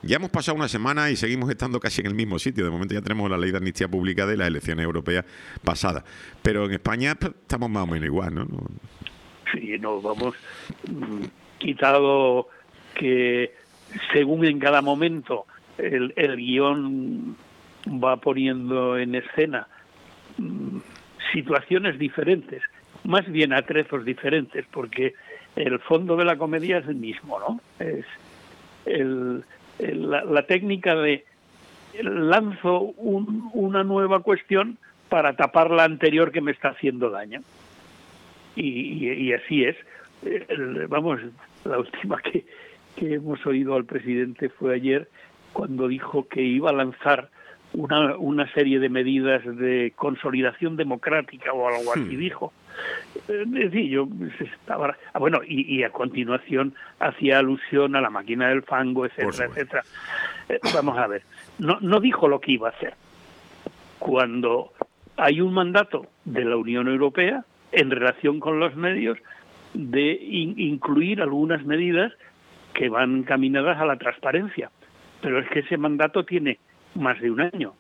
Ya hemos pasado una semana y seguimos estando casi en el mismo sitio. De momento ya tenemos la ley de amnistía pública de las elecciones europeas pasadas. Pero en España pues, estamos más o menos igual, ¿no? Sí, nos vamos quitado que según en cada momento el guión va poniendo en escena situaciones diferentes, más bien atrezos diferentes, porque el fondo de la comedia es el mismo, ¿no? Es la técnica de lanzo una nueva cuestión para tapar la anterior que me está haciendo daño. Y así es. Vamos, la última que hemos oído al presidente fue ayer, cuando dijo que iba a lanzar una serie de medidas de consolidación democrática o algo así, dijo. Sí, yo estaba... Bueno, y a continuación hacía alusión a la máquina del fango, etcétera, etcétera. Vamos a ver, no dijo lo que iba a hacer. Cuando hay un mandato de la Unión Europea en relación con los medios de incluir algunas medidas que van encaminadas a la transparencia. Pero es que ese mandato tiene más de un año.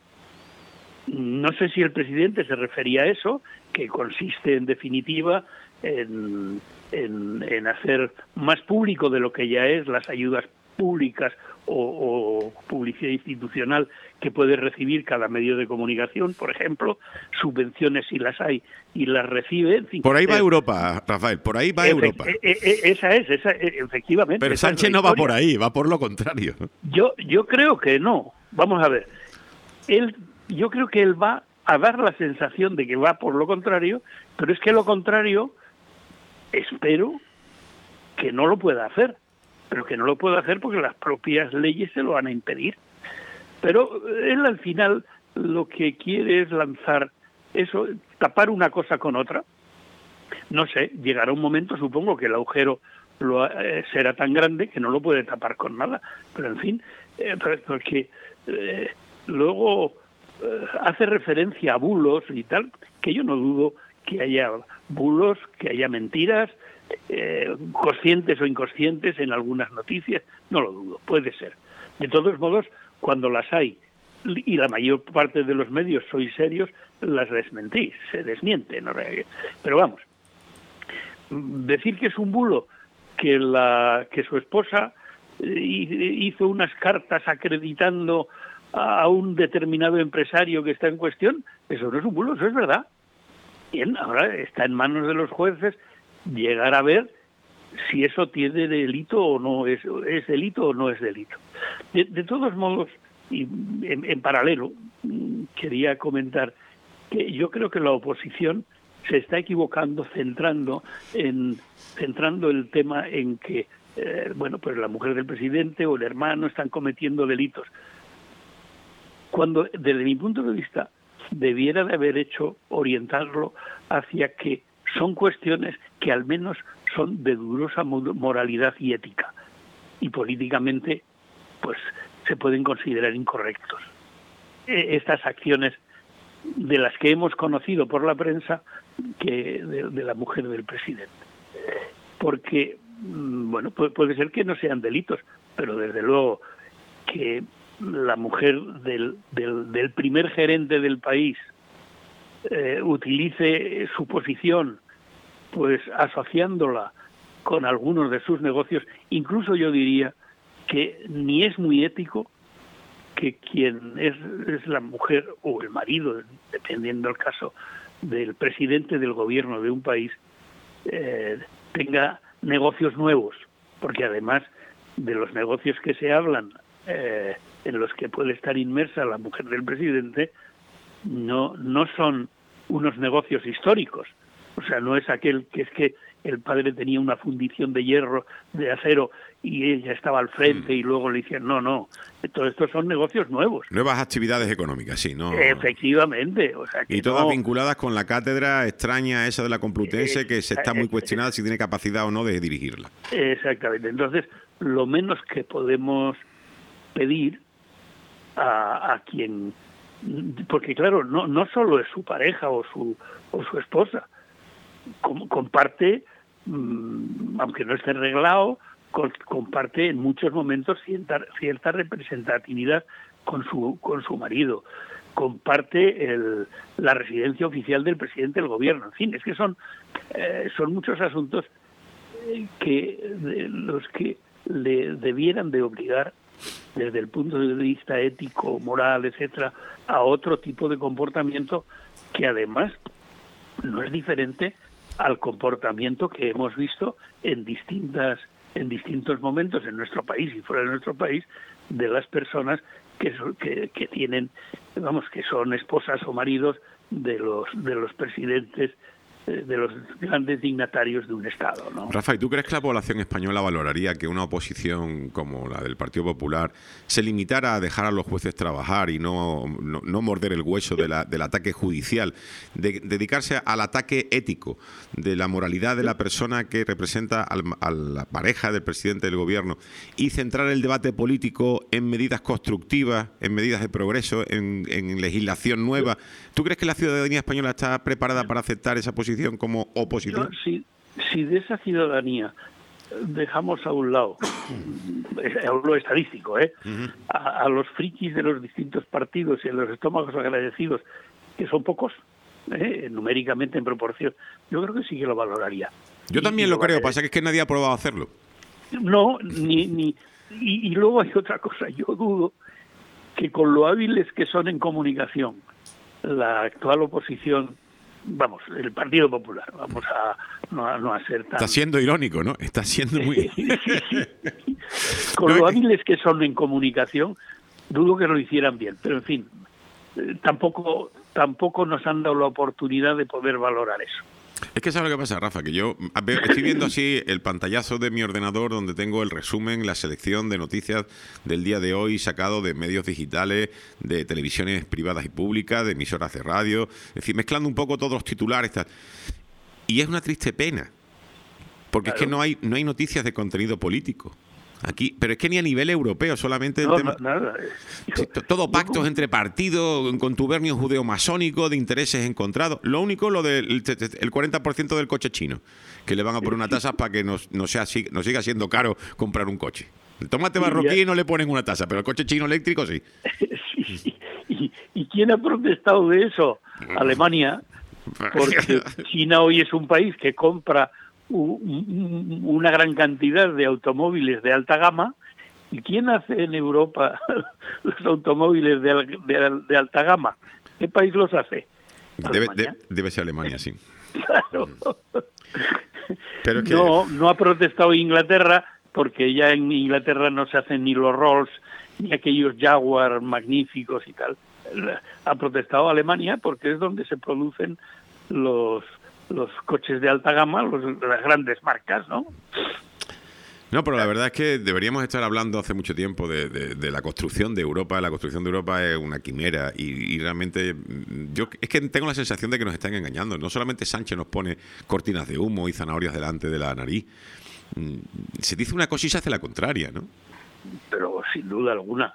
No sé si el presidente se refería a eso, que consiste en definitiva en hacer más público de lo que ya es las ayudas públicas o publicidad institucional que puede recibir cada medio de comunicación, por ejemplo, subvenciones si las hay y las recibe. En fin, por ahí va Europa, Rafael, por ahí va Europa. Esa efectivamente. Pero Sánchez no va por ahí, va por lo contrario. Yo creo que no. Vamos a ver. Yo creo que él va a dar la sensación de que va por lo contrario, pero es que lo contrario espero que no lo pueda hacer. Pero que no lo puede hacer porque las propias leyes se lo van a impedir. Pero él al final lo que quiere es lanzar eso, tapar una cosa con otra. No sé, llegará un momento, supongo que el agujero será tan grande que no lo puede tapar con nada. Pero en fin, porque luego hace referencia a bulos y tal, que yo no dudo que haya bulos, que haya mentiras, conscientes o inconscientes en algunas noticias, no lo dudo, puede ser. De todos modos, cuando las hay, y la mayor parte de los medios sois serios, las desmentís, se desmienten. ¿No? Pero vamos, decir que es un bulo que su esposa hizo unas cartas acreditando a un determinado empresario que está en cuestión, eso no es un bulo, eso es verdad. Bien, ahora está en manos de los jueces llegar a ver si eso tiene delito o no es delito o no es delito. De todos modos, y en paralelo, quería comentar que yo creo que la oposición se está equivocando centrando el tema en que pues la mujer del presidente o el hermano están cometiendo delitos, cuando desde mi punto de vista debiera de haber orientarlo hacia que son cuestiones que al menos son de dudosa moralidad y ética, y políticamente pues se pueden considerar incorrectos. Estas acciones de las que hemos conocido por la prensa que de la mujer del presidente, porque bueno, puede ser que no sean delitos, pero desde luego que la mujer del primer gerente del país utilice su posición pues asociándola con algunos de sus negocios, incluso yo diría que ni es muy ético que quien es la mujer o el marido, dependiendo del caso, del presidente del gobierno de un país, tenga negocios nuevos, porque además de los negocios que se hablan, en los que puede estar inmersa la mujer del presidente, no son unos negocios históricos. O sea, no es aquel que es que el padre tenía una fundición de hierro, de acero, y ella estaba al frente y luego le decían, no, todos estos son negocios nuevos. Nuevas actividades económicas, sí, ¿no? Efectivamente. O sea, que y todas vinculadas con la cátedra extraña esa de la Complutense, que se está muy cuestionada si tiene capacidad o no de dirigirla. Exactamente. Entonces, lo menos que podemos pedir a quien... Porque claro, no solo es su pareja o su esposa, comparte, aunque no esté arreglado, comparte en muchos momentos cierta representatividad con su marido, comparte la residencia oficial del presidente del gobierno. En fin, es que son muchos asuntos de los que le debieran de obligar, desde el punto de vista ético, moral, etcétera, a otro tipo de comportamiento que además no es diferente al comportamiento que hemos visto en distintos momentos en nuestro país y fuera de nuestro país, de las personas que tienen, que son esposas o maridos de los presidentes, de los grandes dignatarios de un Estado, ¿no? Rafa, ¿y tú crees que la población española valoraría que una oposición como la del Partido Popular se limitara a dejar a los jueces trabajar y no morder el hueso del ataque judicial, de dedicarse al ataque ético, de la moralidad de la persona que representa a la pareja del presidente del gobierno, y centrar el debate político en medidas constructivas, en medidas de progreso, en legislación nueva? ¿Tú crees que la ciudadanía española está preparada para aceptar esa posición como oposición? Si de esa ciudadanía dejamos a un lado, hablo estadístico, a los frikis de los distintos partidos y a los estómagos agradecidos, que son pocos, numéricamente en proporción, yo creo que sí que lo valoraría. Yo también lo creo, pasa que es que nadie ha probado hacerlo. No, y luego hay otra cosa, yo dudo que con lo hábiles que son en comunicación la actual oposición, el Partido Popular, no a ser tan... Está siendo irónico, ¿no? Está siendo muy... Con lo hábiles que son en comunicación, dudo que lo hicieran bien, pero en fin, tampoco nos han dado la oportunidad de poder valorar eso. Es que ¿sabes lo que pasa, Rafa? Que yo estoy viendo así el pantallazo de mi ordenador donde tengo el resumen, la selección de noticias del día de hoy sacado de medios digitales, de televisiones privadas y públicas, de emisoras de radio, es decir, mezclando un poco todos los titulares, tal. Y es una triste pena, porque claro, es que no hay noticias de contenido político aquí, pero es que ni a nivel europeo, solamente el tema... Nada. Todo pactos entre partidos, contubernio judeo-masónico, de intereses encontrados. Lo único, lo del 40% del coche chino, que le van a poner una tasa para que no siga siendo caro comprar un coche. El tomate marroquí no le ponen una tasa, pero el coche chino eléctrico sí. ¿Y quién ha protestado de eso? Alemania, porque China hoy es un país que compra una gran cantidad de automóviles de alta gama. ¿Y quién hace en Europa los automóviles de alta gama? ¿Qué país los hace? Debe ser Alemania, sí. Claro. Pero es que... No ha protestado Inglaterra, porque ya en Inglaterra no se hacen ni los Rolls ni aquellos Jaguar magníficos y tal. Ha protestado Alemania porque es donde se producen los coches de alta gama, las grandes marcas, ¿no? No, pero la verdad es que deberíamos estar hablando hace mucho tiempo de la construcción de Europa. La construcción de Europa es una quimera y realmente yo es que tengo la sensación de que nos están engañando. No solamente Sánchez nos pone cortinas de humo y zanahorias delante de la nariz. Se dice una cosa y se hace la contraria, ¿no? Pero sin duda alguna.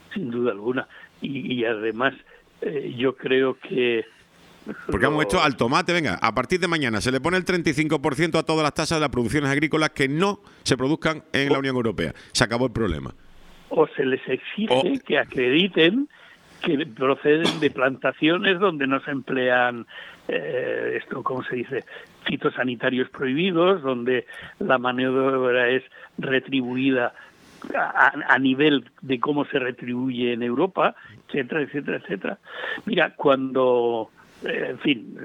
Y además yo creo que... Porque hemos hecho al tomate, venga, a partir de mañana se le pone el 35% a todas las tasas de las producciones agrícolas que no se produzcan en la Unión Europea. Se acabó el problema. O se les exige que acrediten que proceden de plantaciones donde no se emplean, ¿cómo se dice?, fitosanitarios prohibidos, donde la mano de obra es retribuida a nivel de cómo se retribuye en Europa, etcétera, etcétera, etcétera. Mira, cuando... en fin,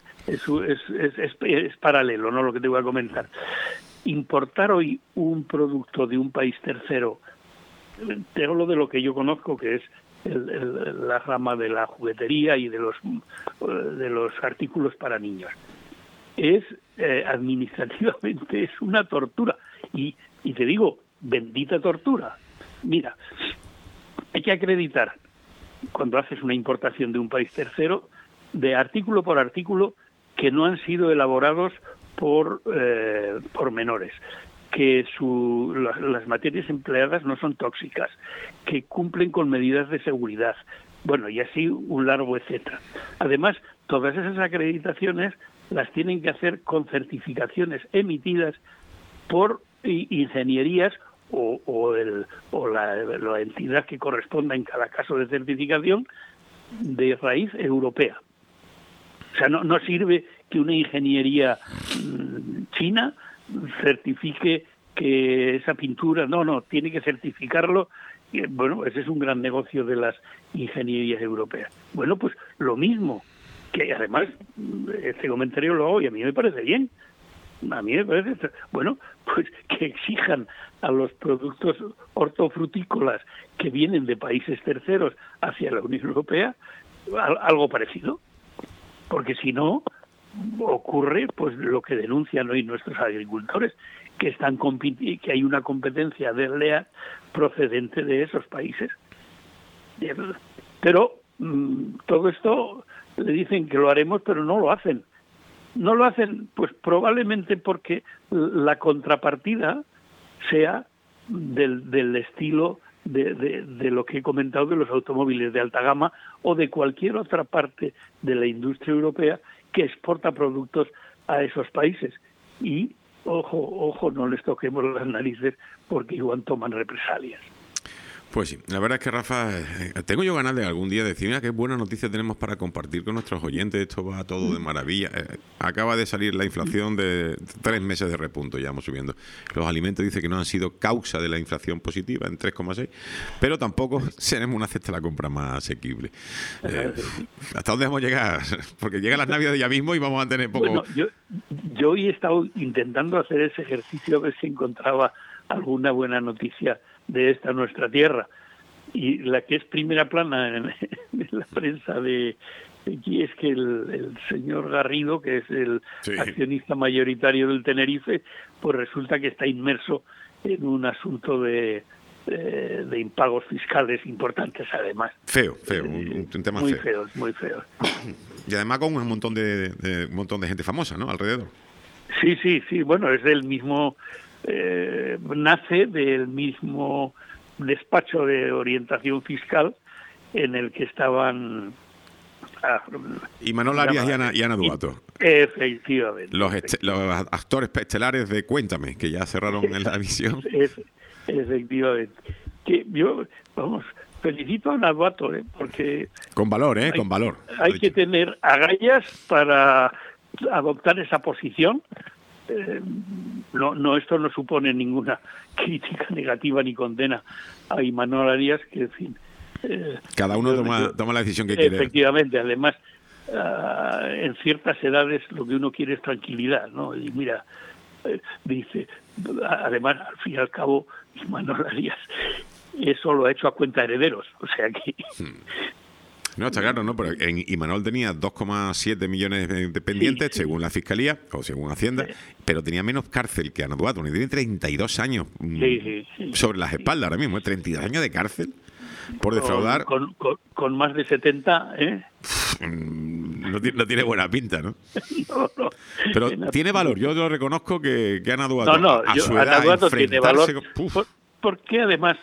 es paralelo, ¿no?, lo que te voy a comentar. Importar hoy un producto de un país tercero, te hablo de lo que yo conozco, que es la rama de la juguetería y de los artículos para niños. Administrativamente es una tortura. Y te digo, bendita tortura. Mira, hay que acreditar, cuando haces una importación de un país tercero, de artículo por artículo, que no han sido elaborados por menores, que las materias empleadas no son tóxicas, que cumplen con medidas de seguridad, bueno, y así un largo etcétera. Además, todas esas acreditaciones las tienen que hacer con certificaciones emitidas por ingenierías o la entidad que corresponda en cada caso de certificación de raíz europea. O sea, no sirve que una ingeniería china certifique que esa pintura, no, tiene que certificarlo. Bueno, ese es un gran negocio de las ingenierías europeas. Bueno, pues lo mismo, que además este comentario lo hago y a mí me parece bien. A mí me parece, bueno, pues que exijan a los productos hortofrutícolas que vienen de países terceros hacia la Unión Europea algo parecido, porque si no ocurre pues lo que denuncian hoy nuestros agricultores, que están que hay una competencia desleal procedente de esos países. Pero todo esto le dicen que lo haremos, pero no lo hacen. No lo hacen, pues probablemente porque la contrapartida sea del estilo de lo que he comentado de los automóviles de alta gama o de cualquier otra parte de la industria europea que exporta productos a esos países. Y, ojo, no les toquemos las narices porque igual toman represalias. Pues sí, la verdad es que, Rafa, tengo yo ganas de algún día decir, mira qué buena noticia tenemos para compartir con nuestros oyentes, esto va todo de maravilla. Acaba de salir la inflación de 3 meses de repunto, ya vamos subiendo. Los alimentos dice que no han sido causa de la inflación positiva, en 3,6, pero tampoco seremos una cesta de la compra más asequible. ¿Hasta dónde vamos a llegar? Porque llegan las Navidades ya mismo y vamos a tener poco... Bueno, yo hoy he estado intentando hacer ese ejercicio a ver si encontraba alguna buena noticia de esta nuestra tierra, y la que es primera plana en la prensa de aquí es que el señor Garrido, que es el accionista mayoritario del Tenerife, pues resulta que está inmerso en un asunto de impagos fiscales importantes, además. Feo, un tema muy feo. Muy feo. Y además con un montón de gente famosa, ¿no?, alrededor. Sí, bueno, es del mismo... nace del mismo despacho de orientación fiscal en el que estaban Imanol Arias y Ana Duato. Efectivamente. Los actores estelares de Cuéntame, que ya cerraron en la emisión. Efectivamente. Que yo, felicito a Ana Duato, porque... Con valor, con valor. Hay que tener agallas para adoptar esa posición. Esto no supone ninguna crítica negativa ni condena a Imanol Arias, que en fin... cada uno toma la decisión que quiere. Efectivamente, además, en ciertas edades lo que uno quiere es tranquilidad, ¿no? Y mira, dice, además, al fin y al cabo, Imanol Arias eso lo ha hecho a cuenta de herederos, o sea que... No, está claro, ¿no? Pero Imanol tenía 2,7 millones de pendientes, según la Fiscalía, o según Hacienda, pero tenía menos cárcel que Ana Duato. Tiene 32 años sobre las espaldas ahora mismo, 32 años de cárcel por defraudar. Con más de 70, No tiene buena pinta, ¿no? No. Pero tiene valor, yo lo reconozco que Ana Duato, a su edad, Ana Duato tiene valor, porque además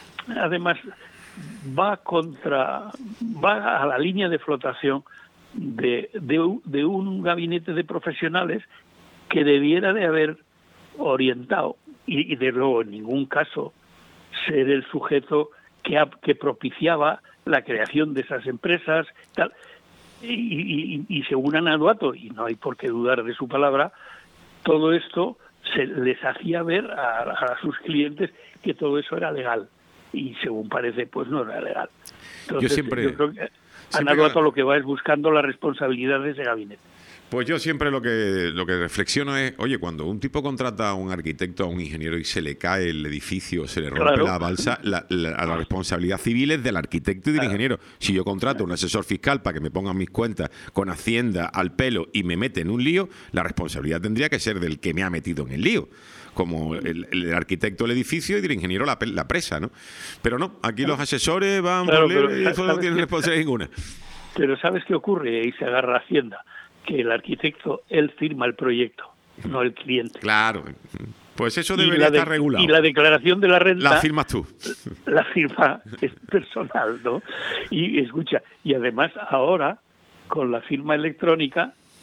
va a la línea de flotación de un gabinete de profesionales que debiera de haber orientado y de luego en ningún caso ser el sujeto que propiciaba la creación de esas empresas tal. Y según Ana Duato, y no hay por qué dudar de su palabra, todo esto se les hacía ver a sus clientes que todo eso era legal. Y según parece, pues no era legal. Entonces, yo creo que Ana Duato lo que va es buscando la responsabilidad de ese gabinete. Pues yo siempre lo que reflexiono es, oye, cuando un tipo contrata a un arquitecto, a un ingeniero y se le cae el edificio, se le rompe la balsa, la responsabilidad civil es del arquitecto y del ingeniero. Si yo contrato a un asesor fiscal para que me ponga mis cuentas con Hacienda al pelo y me mete en un lío, la responsabilidad tendría que ser del que me ha metido en el lío, como el arquitecto del edificio y del ingeniero la presa, ¿no? Pero no, aquí los asesores van por libre y eso no tienen responsabilidad ninguna. Pero ¿sabes qué ocurre? Ahí se agarra Hacienda, que el arquitecto, él firma el proyecto, no el cliente. Claro, pues eso debería estar regulado. Y la declaración de la renta... La firmas tú. La firma es personal, ¿no? Y escucha, y además ahora, con la firma electrónica,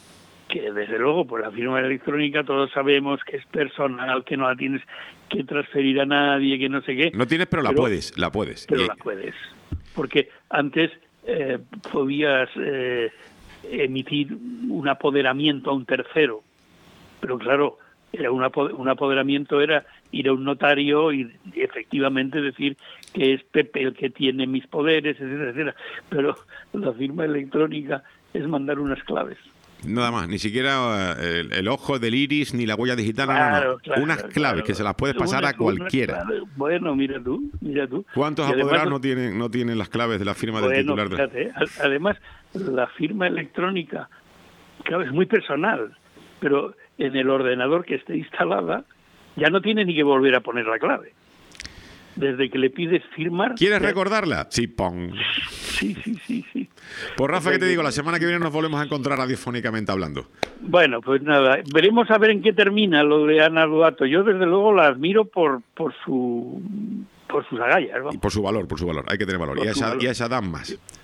que desde luego, pues la firma electrónica todos sabemos que es personal, que no la tienes que transferir a nadie, que no sé qué. No tienes, pero la puedes. Pero la puedes. Porque antes podías emitir un apoderamiento a un tercero, pero claro, era un apoderamiento era ir a un notario y efectivamente decir que es Pepe el que tiene mis poderes, etcétera, etcétera. Pero la firma electrónica es mandar unas claves. Nada más, ni siquiera el ojo del iris ni la huella digital, no. Unas claves que se las puedes pasar a cualquiera. Bueno, mira tú. ¿Cuántos apoderados no tienen las claves de la firma del titular? Fíjate, además, la firma electrónica, claro, es muy personal, pero en el ordenador que esté instalada ya no tiene ni que volver a poner la clave. Desde que le pides firmar... ¿Quieres recordarla? Sí, pon. Sí. Pues Rafa, ¿qué te digo? La semana que viene nos volvemos a encontrar radiofónicamente hablando. Bueno, pues nada, veremos a ver en qué termina lo de Ana Duato. Yo desde luego la admiro por sus agallas, ¿no? Y por su valor, hay que tener valor. Y a esa dan más.